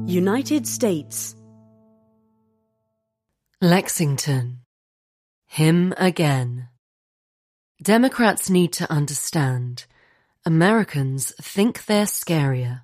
United States. Lexington. Him again. Democrats need to understand. Americans think they're scarier.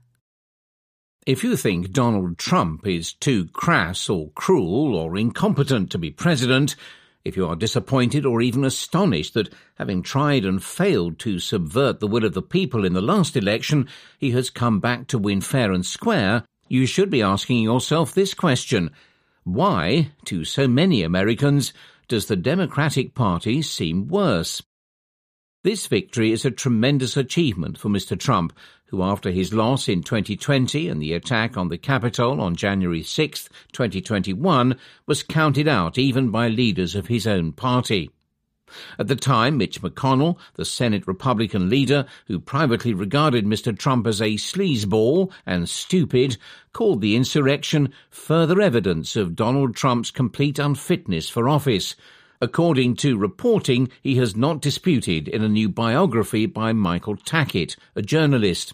If you think Donald Trump is too crass or cruel or incompetent to be president, if you are disappointed or even astonished that, having tried and failed to subvert the will of the people in the last election, he has come back to win fair and square, you should be asking yourself this question: why, to so many Americans, does the Democratic Party seem worse? This victory is a tremendous achievement for Mr. Trump, who after his loss in 2020 and the attack on the Capitol on January 6, 2021, was counted out even by leaders of his own party. At the time, Mitch McConnell, the Senate Republican leader, who privately regarded Mr. Trump as a sleazeball and stupid, called the insurrection further evidence of Donald Trump's complete unfitness for office, according to reporting he has not disputed in a new biography by Michael Tackett, a journalist.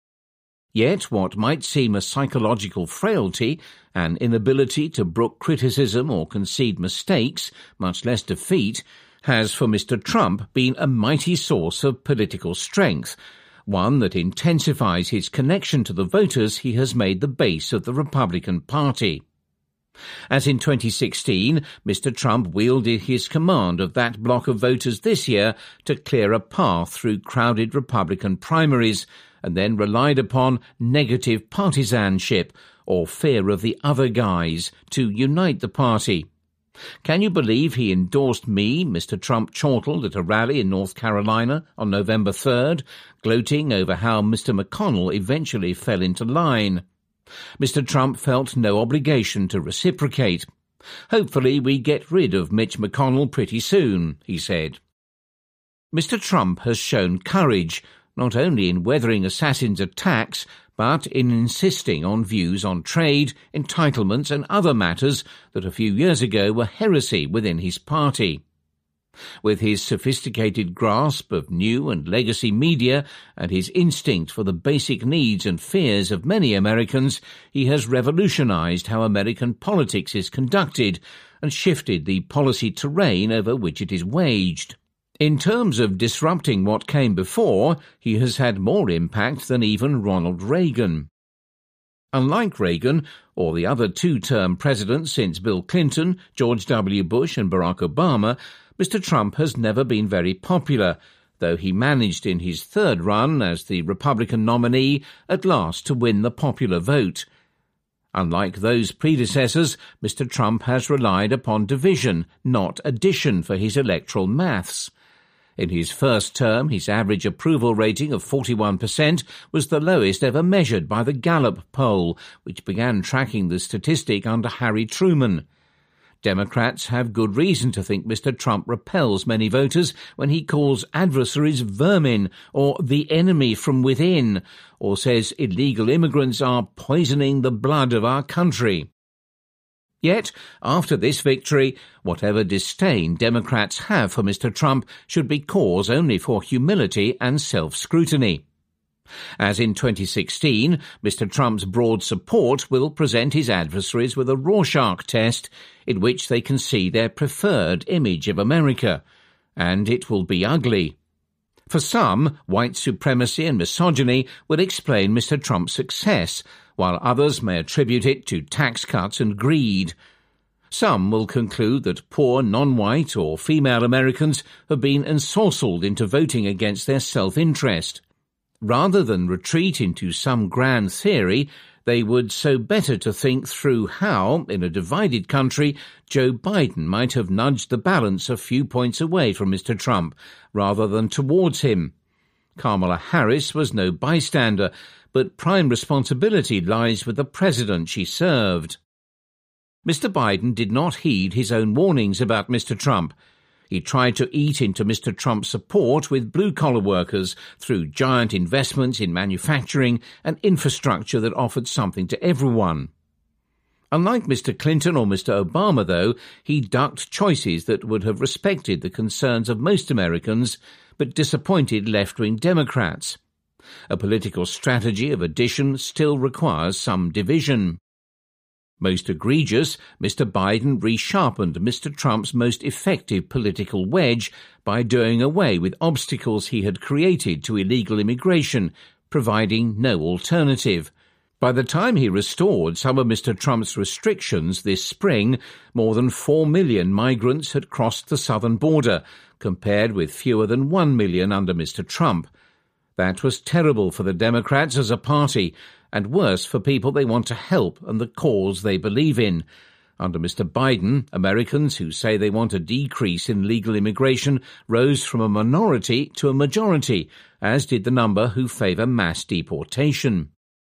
Yet what might seem a psychological frailty, an inability to brook criticism or concede mistakes, much less defeat, has for Mr. Trump been a mighty source of political strength, one that intensifies his connection to the voters he has made the base of the Republican Party. As in 2016, Mr. Trump wielded his command of that bloc of voters this year to clear a path through crowded Republican primaries, and then relied upon negative partisanship, or fear of the other guys, to unite the party. Can you believe he endorsed me, Mr. Trump chortled at a rally in North Carolina on November 3rd, gloating over how Mr. McConnell eventually fell into line. Mr. Trump felt no obligation to reciprocate. "Hopefully we get rid of Mitch McConnell pretty soon," he said. Mr. Trump has shown courage, not only in weathering assassins' attacks, but in insisting on views on trade, entitlements and other matters that a few years ago were heresy within his party. With his sophisticated grasp of new and legacy media and his instinct for the basic needs and fears of many Americans, he has revolutionized how American politics is conducted and shifted the policy terrain over which it is waged. In terms of disrupting what came before, he has had more impact than even Ronald Reagan. Unlike Reagan, or the other two-term presidents since Bill Clinton, George W. Bush and Barack Obama, Mr. Trump has never been very popular, though he managed in his third run as the Republican nominee at last to win the popular vote. Unlike those predecessors, Mr. Trump has relied upon division, not addition, for his electoral maths. In his first term, his average approval rating of 41% was the lowest ever measured by the Gallup poll, which began tracking the statistic under Harry Truman. Democrats have good reason to think Mr. Trump repels many voters when he calls adversaries vermin or the enemy from within, or says illegal immigrants are poisoning the blood of our country. Yet, after this victory, whatever disdain Democrats have for Mr. Trump should be cause only for humility and self-scrutiny. As in 2016, Mr. Trump's broad support will present his adversaries with a Rorschach test in which they can see their preferred image of America, and it will be ugly. For some, white supremacy and misogyny will explain Mr. Trump's success, while others may attribute it to tax cuts and greed. Some will conclude that poor non-white or female Americans have been ensorcelled into voting against their self-interest. Rather than retreat into some grand theory, they would so better to think through how, in a divided country, Joe Biden might have nudged the balance a few points away from Mr. Trump, rather than towards him. Kamala Harris was no bystander, but prime responsibility lies with the president she served. Mr. Biden did not heed his own warnings about Mr. Trump. He tried to eat into Mr. Trump's support with blue-collar workers through giant investments in manufacturing and infrastructure that offered something to everyone. Unlike Mr. Clinton or Mr. Obama, though, he ducked choices that would have respected the concerns of most Americans, but disappointed left-wing Democrats. A political strategy of addition still requires some division. Most egregious, Mr. Biden resharpened Mr. Trump's most effective political wedge by doing away with obstacles he had created to illegal immigration, providing no alternative. By the time he restored some of Mr. Trump's restrictions this spring, more than 4 million migrants had crossed the southern border, compared with fewer than 1 million under Mr. Trump. That was terrible for the Democrats as a party, and worse for people they want to help and the cause they believe in. Under Mr. Biden, Americans who say they want a decrease in legal immigration rose from a minority to a majority, as did the number who favor mass deportation.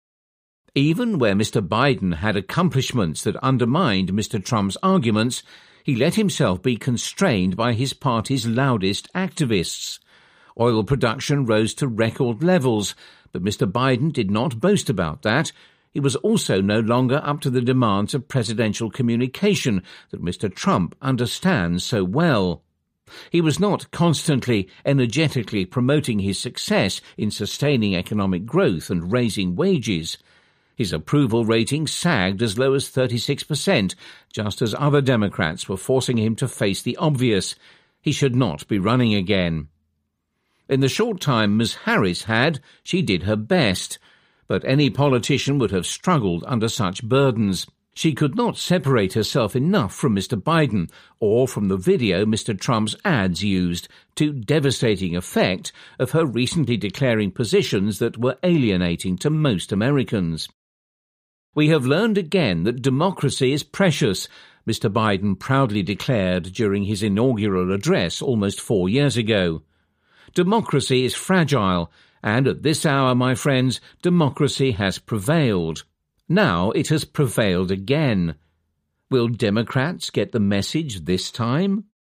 Even where Mr. Biden had accomplishments that undermined Mr. Trump's arguments, he let himself be constrained by his party's loudest activists. Oil production rose to record levels, but Mr. Biden did not boast about that. He was also no longer up to the demands of presidential communication that Mr. Trump understands so well. He was not constantly, energetically promoting his success in sustaining economic growth and raising wages. His approval rating sagged as low as 36%, just as other Democrats were forcing him to face the obvious. He should not be running again. In the short time Ms. Harris had, she did her best, but any politician would have struggled under such burdens. She could not separate herself enough from Mr. Biden or from the video Mr. Trump's ads used, to devastating effect of her recently declaring positions that were alienating to most Americans. We have learned again that democracy is precious, Mr. Biden proudly declared during his inaugural address almost 4 years ago. Democracy is fragile, and at this hour, my friends, democracy has prevailed. Now it has prevailed again. Will Democrats get the message this time?